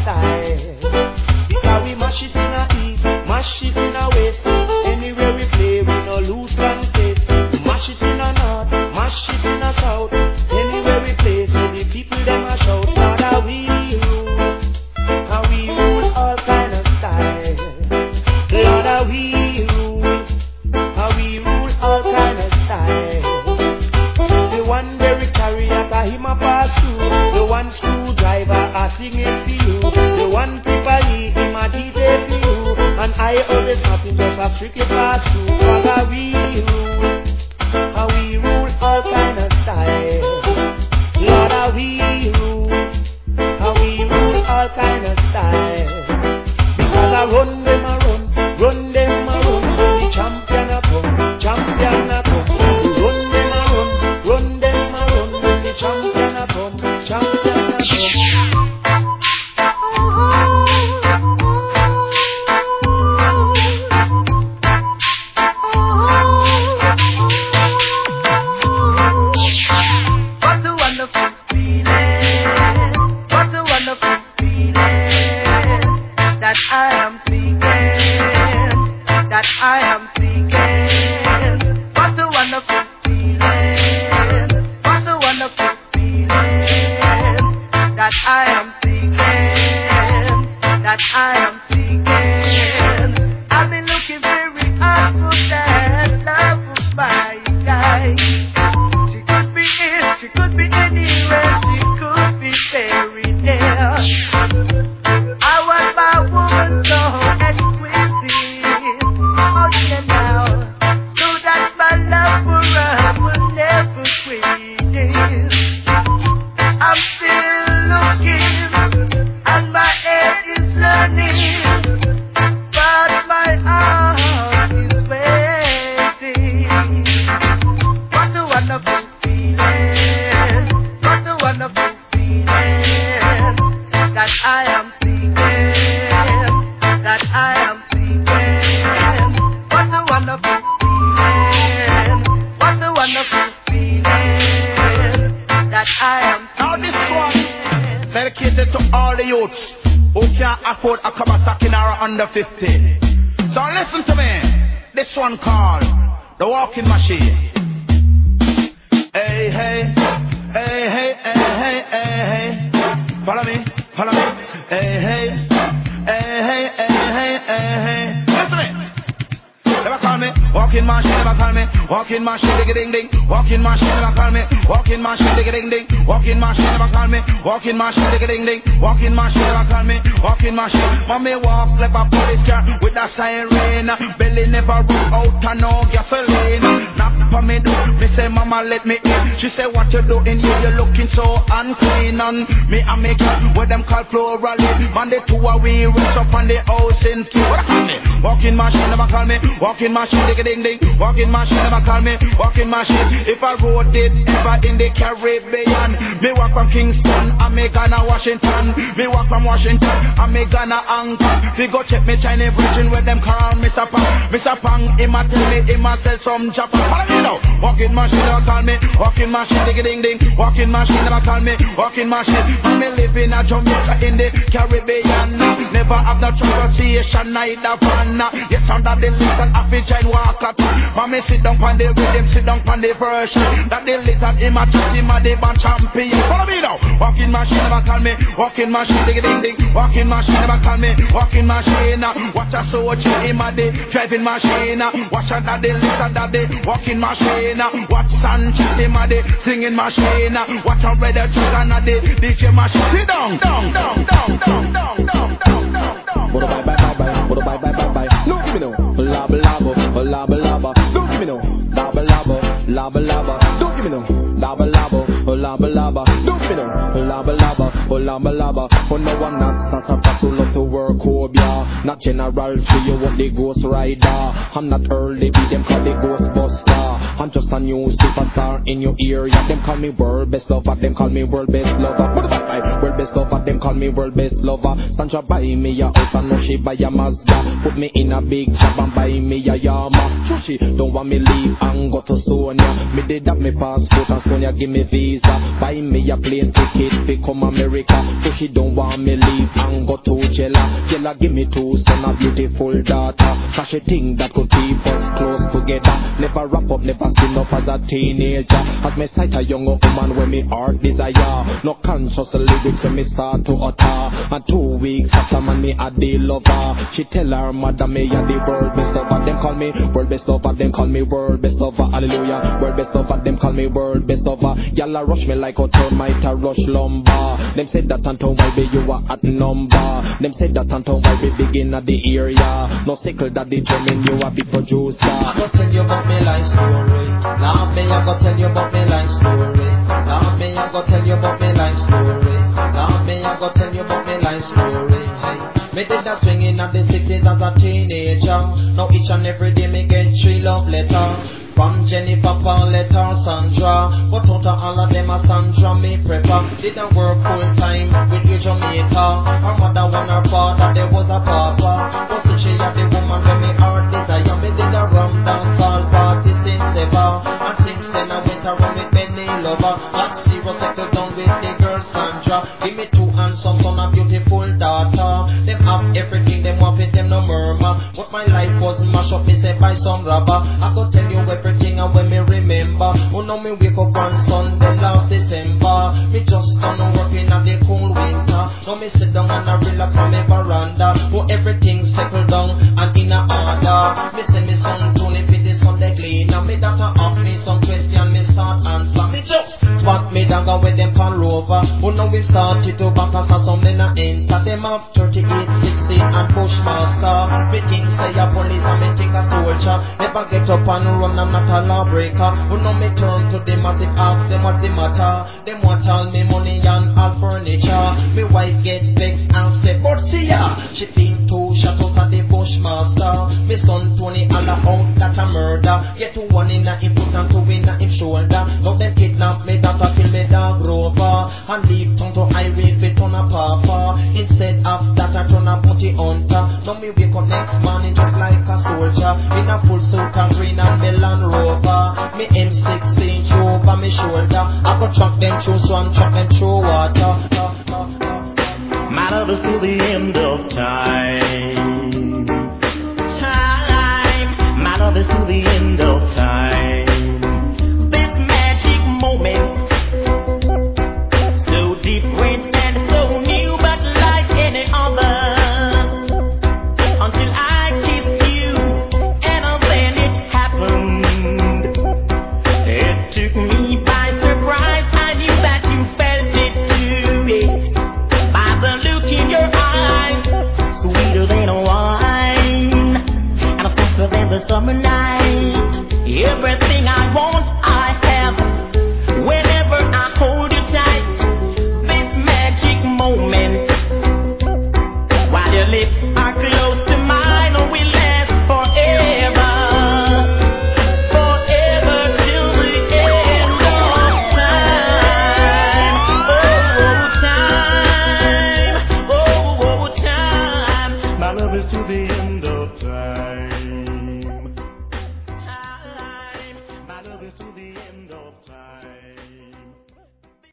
style. Because we mash it in a east, mash it in a west. Anywhere we play, we no lose contest. Mash it in a north, mash it in a south. Anywhere we play, so the people them a shout. Lord, how we rule, how we rule all kind of style. Lord, how we rule, how we rule all kind of style. The one Derek carry at him a pass through. The one screwdriver a sing it for you. The one people him a DJ for you. And I always nothing just a strictly pass through. Lord, how we rule all kind of style. Lord, how we rule all kind of style. Because I run them a run them a run. The champion a come, champion a come. Run them a run them a run. The champion a come, champion a come. Under 50. So listen to me. This one called The Walking Machine. Hey, hey, hey, hey, hey, hey, hey. Follow me, follow me. Hey, hey, hey, hey, hey, hey, hey. Listen to me. Never call me walking machine, never call me walking machine, digga ding ding. Walking machine, never call me walking machine, digga ding ding. Walking machine, never call me walking machine, digga ding ding. Walking machine, never call me walking machine. Mommy walk like a police car with a siren. Belly never run out and no gasoline. Knock for me door, me say mama let me in. She say what you doing here, you looking so unclean. And me and me girl, what them call floral. Man the two are we rest up on the house in ski. What I call me walking machine, never call me walking machine, digga ding ding. Walking machine, never call me walking machine. If I rode it ever in the Caribbean, me walk from Kingston and me Ghana Washington. Me walk from Washington and me Ghana Anchor. We go check me Chinese virgin where them call Mr. Pang. Mr. Pang, him a tell me him a sell some Japan. Follow me now. Walking machine, never call me walking machine, digga ding ding. Walking machine, never call me walking machine. And me live in a Jamaica in the Caribbean. Never have no transportation, neither van. Yes, under the little African walker. Mommy sit down on the rhythm, sit down on the version. That the little him a chat, him a the band champion. Follow me now. Walking machine, never call me walking machine, digga ding ding. Walking machine, never call me walking machine. Watch a soldier, him a the driving machine. Watch a that the little that the walking machine. Watch Sanchez, him a the singing machine. Watch a Red Dragon a the DJ machine. Sit down, down, down, down, down, down, down, down, down. Bye bye bye bye, bye bye bye. No give me no, laba laba, laba laba. Don't give me no, laba laba, laba laba. Don't give me no, laba laba, laba laba. Don't give me no, laba laba, laba laba. Oh no, I'm not Santa Paso, love to work Obia. Not General, show you what the Ghost Rider. I'm not early, be them call the Ghostbuster. I'm just a new superstar in your ear. Yeah, them call me world best lover, them call me world best lover. What about I? world best lover. Them call me world best lover. Sandra buy me a house and now she buy a Mazda. Put me in a big job and buy me a Yama. So she don't want me leave and go to Sonia. Me did have me passport and Sonia give me visa. Buy me a plane ticket to come America. So she don't want me leave and go to Jella. Jella give me two son, a beautiful daughter. Cause she think that could keep us close together. Never wrap up, never skin up as a teenager. As me sight a younger woman when me heart desire. No conscious lyrics when me start to utter. And 2 weeks after man me a day lover. She tell her mother me a the world best lover. Them call me world best lover. Them call me world best lover. Hallelujah. World best lover. Them call me world best lover. Y'all rush me like a termite a rush lumber. Them said that until why be you a at number. Them said that until why be begin at the area. No sickle that the German you a big producer. I go tell you about me life story. Love me, I go tell you about me life story. Love me, I go tell you about me life story. Love me, I go tell you about me life story. Hey. Me did that swinging at the 60s as a teenager. Now each and every day me get 3 love letters. From Jennifer, Pauletta, Sandra. But out of all of them a Sandra me prefer. Didn't work full time with a Jamaica. Her mother and her father, there was a papa. But since she had the woman when me heart desire. Me did a rum dance all party since ever. And since then I went around with many lover. Not zero settled down with the girl Sandra. Give me 2 handsome son, a beautiful daughter. Them have everything, them want it, them no murmur. But my life was mash up, me say by some robber. I go tell you everything and when me remember. Oh no, me wake up on Sunday last December. Me just done working at the cool winter. Now me sit down and I relax on me veranda. Oh everything settled down and in a order. Me send me son Tony for the Sunday clean. And me daughter ask me some question, me start answer. Me just spot me down and with them pan rover. Oh now we started to back us and some men a enter. Them up 38, 16 and Bushmaster. Me think say a police and me think a soldier. Never get up and run, I'm not a lawbreaker. Oh no, me turn to them as if ask them what's the matter. Them want all me money and all furniture. Me wife get vexed and say, but see ya, she think too shut out at the Bushmaster. Me son Tony all out that a murder. Get to one in a him foot and 2 in a him shoulder. Now them kidnap me daughter, kill me dog rover. And leave town to highway fit on a papa. Instead of that I turn a bounty hunter. Now me wake up next morning just like a soldier. In a full suit and green and melon rover. Me M16 show over me shoulder. I go track them through swamp, track them through water. My love is to the end of time. Time. My love is to the end of time. This magic moment, so different and so new, but like any other. Until I kissed you, and then it happened. It took me by surprise. I knew that you felt it too. By the look in your eyes, sweeter than a wine, and softer than the summer night. Everything I want, I have. Whenever I hold you tight, this magic moment, while your lips